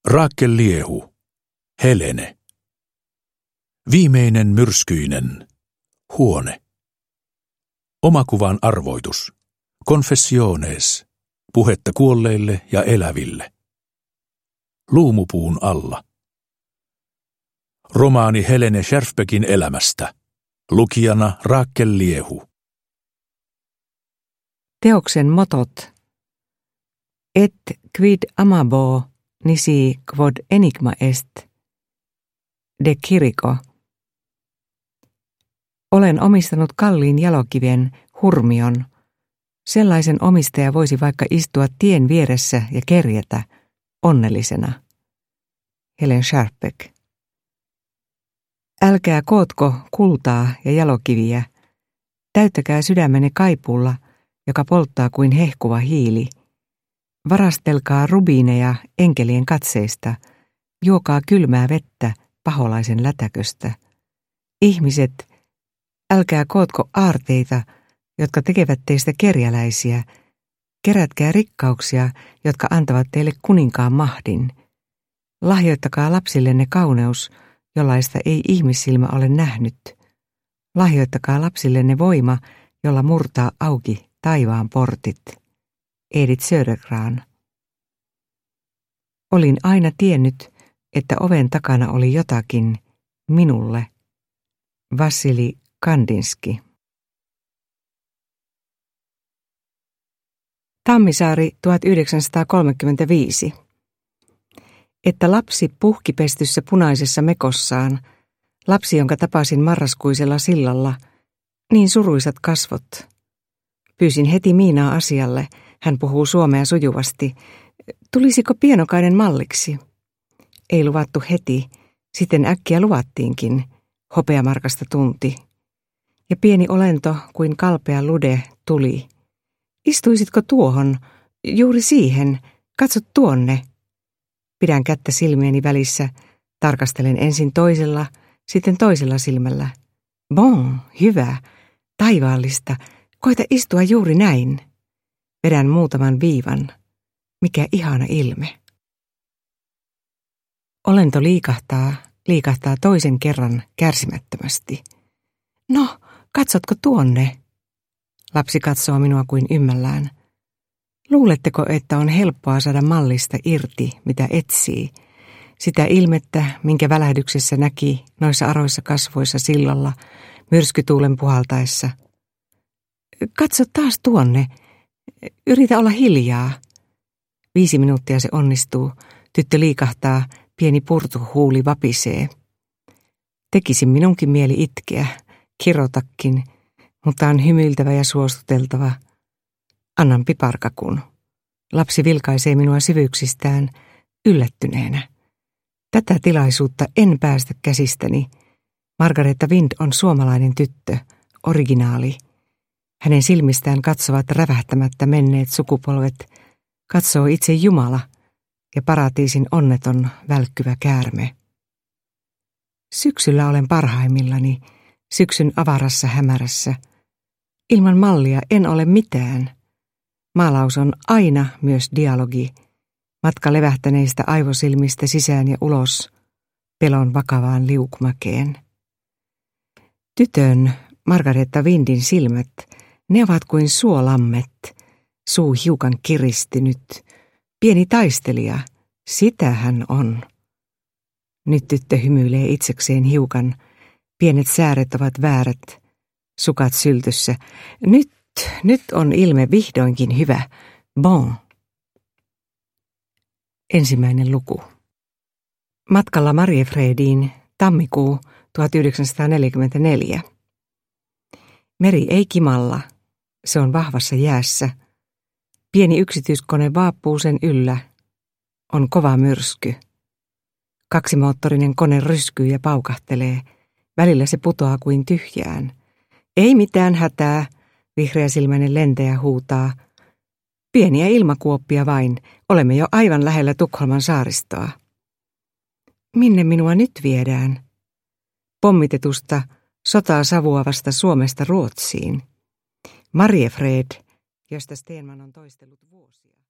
Raakel Liehu, Helene. Viimeinen myrskyinen, huone. Omakuvan arvoitus, confessiones, puhetta kuolleille ja eläville. Luumupuun alla. Romaani Helene Scherfbeckin elämästä. Lukijana Raakel Liehu. Teoksen motot. Et quid amabo nisi quod enigma est. De Chirico. Olen omistanut kalliin jalokiven, hurmion. Sellaisen omistaja voisi vaikka istua tien vieressä ja kerjätä, onnellisena. Helen Scherfbeck. Älkää kootko kultaa ja jalokiviä. Täyttäkää sydämenne kaipuulla, joka polttaa kuin hehkuva hiili. Varastelkaa rubiineja enkelien katseista. Juokaa kylmää vettä paholaisen lätäköstä. Ihmiset, älkää kootko aarteita, jotka tekevät teistä kerjäläisiä. Kerätkää rikkauksia, jotka antavat teille kuninkaan mahdin. Lahjoittakaa lapsillenne kauneus, jollaista ei ihmissilmä ole nähnyt. Lahjoittakaa lapsillenne voima, jolla murtaa auki taivaan portit. Edith Södergran. Olin aina tiennyt, että oven takana oli jotakin minulle. Vassili Kandinski. Tammisaari 1935. Että lapsi puhkipestyssä punaisessa mekossaan, lapsi, jonka tapasin marraskuisella sillalla, niin suruisat kasvot. Pyysin heti Miinaa asialle, hän puhuu suomea sujuvasti. Tulisiko Pienokainen malliksi? Ei luvattu heti, sitten äkkiä luvattiinkin, hopeamarkasta tunti. Ja pieni olento kuin kalpea lude tuli. Istuisitko tuohon, juuri siihen, katso tuonne. Pidän kättä silmieni välissä, tarkastelen ensin toisella, sitten toisella silmällä. Bon, hyvä, taivaallista, koita istua juuri näin. Vedän muutaman viivan. Mikä ihana ilme. Olento liikahtaa toisen kerran kärsimättömästi. No, katsotko tuonne? Lapsi katsoo minua kuin ymmällään. Luuletteko, että on helppoa saada mallista irti, mitä etsii? Sitä ilmettä, minkä välähdyksessä näki noissa aroissa kasvoissa sillalla, myrskytuulen puhaltaessa. Katso taas tuonne. Yritä olla hiljaa. 5 minuuttia se onnistuu. Tyttö liikahtaa, pieni purtuhuuli vapisee. Tekisi minunkin mieli itkeä, kirotakin, mutta on hymyiltävä ja suostuteltava. Annan piparkakun. Lapsi vilkaisee minua syvyyksistään yllättyneenä. Tätä tilaisuutta en päästä käsistäni. Margareta Wind on suomalainen tyttö, originaali. Hänen silmistään katsovat rävähtämättä menneet sukupolvet, katsoo itse Jumala ja paratiisin onneton välkkyvä käärme. Syksyllä olen parhaimmillani, syksyn avarassa hämärässä. Ilman mallia en ole mitään. Maalaus on aina myös dialogi, matka levähtäneistä aivosilmistä sisään ja ulos, pelon vakavaan liukumäkeen. Tytön, Margareta Windin silmät, ne ovat kuin suolammet, suu hiukan kiristynyt, pieni taistelija, sitä hän on. Nyt tyttö hymyilee itsekseen hiukan, pienet sääret ovat väärät, sukat syltyssä. Nyt on ilme vihdoinkin hyvä. Bon. Ensimmäinen luku. Matkalla Mariefrediin, tammikuu 1944. Meri ei kimalla. Se on vahvassa jäässä. Pieni yksityiskone vaappuu sen yllä. On kova myrsky. 2-moottorinen kone ryskyy ja paukahtelee. Välillä se putoaa kuin tyhjään. Ei mitään hätää, vihreäsilmäinen lentäjä huutaa. Pieniä ilmakuoppia vain. Olemme jo aivan lähellä Tukholman saaristoa. Minne minua nyt viedään? Pommitetusta, sotaa savuavasta Suomesta Ruotsiin. Mariefred, josta Stenman on toistellut vuosia.